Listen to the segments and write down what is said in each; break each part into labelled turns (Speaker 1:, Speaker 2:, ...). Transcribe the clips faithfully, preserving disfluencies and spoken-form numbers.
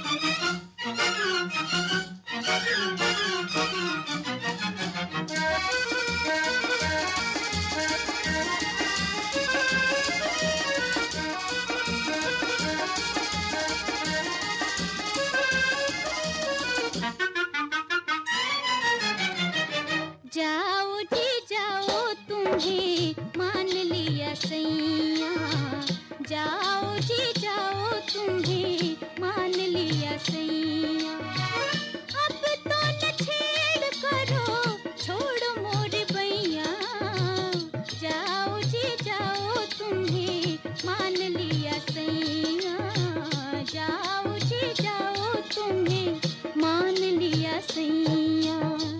Speaker 1: जाओ जी जाओ तुम्हें मान लिया सैया, जाओ जी जाओ तुम्हें मान लिया सैया। अब तो न छेड़ करो छोड़ो मोर बैया, जाओ जी जाओ तुम्हें मान लिया सैया, जाओ जी जाओ तुम्हें मान लिया सैया।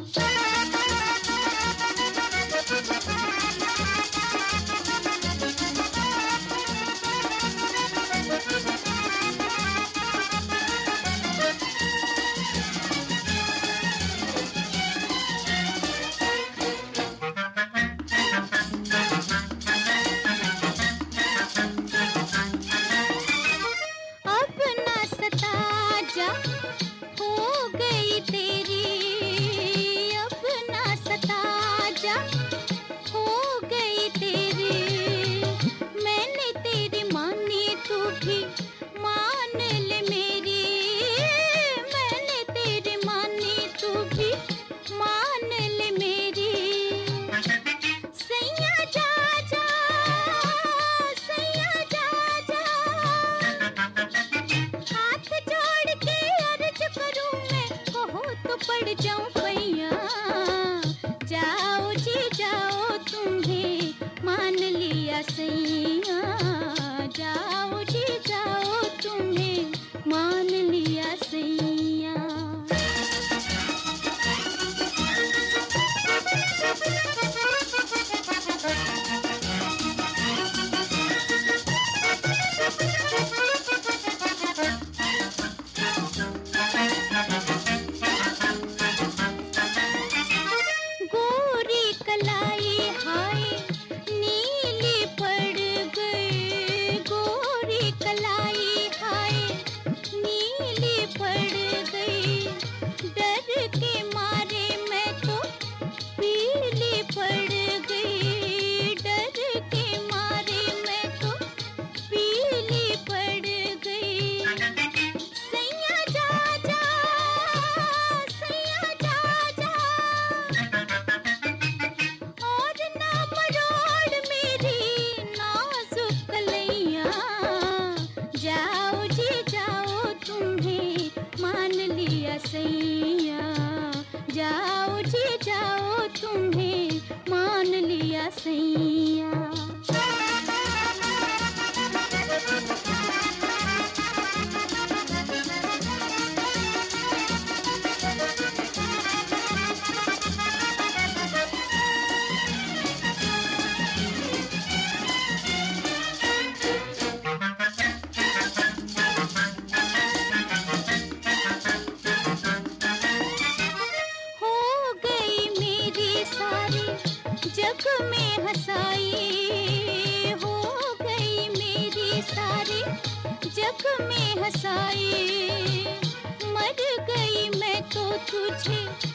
Speaker 1: अब ना सता जा हो गई तेरी, अब ना सता जा हो गई तेरी। मैंने तेरी मानी तू भी मान ले मेरी, मैंने तेरी मानी तू भी मान ले मेरी। सैया जा जा, सैया जा जा, हाथ जोड़ के अर्ज करूं मैं, कहो तो पड़ जाऊं पैया। जाओ जी जाओ तुम्हें मान लिया सैया, जाओ जी जाओ तुम्हें मान लिया सैया। गोरी कलाई हाय नीली पड़ गई, गोरी कलाई हाय नीली पड़ गई। डर के मारे मैं तो पीली पड़ गई, डर के मारे मैं तो पीली पड़ गई। सैया जा जा, सैया जा जा, और ना मरोड़ मेरी नाजुक कलैया। जाओ जी जाओ तुम्हें मान लिया सैया, जाओ जी जाओ तुम्हें मान लिया सैया। हो गई मेरी सारी जग में हंसाई, हो गई मेरी सारी जग में हंसाई। मर गई मैं तो तुझे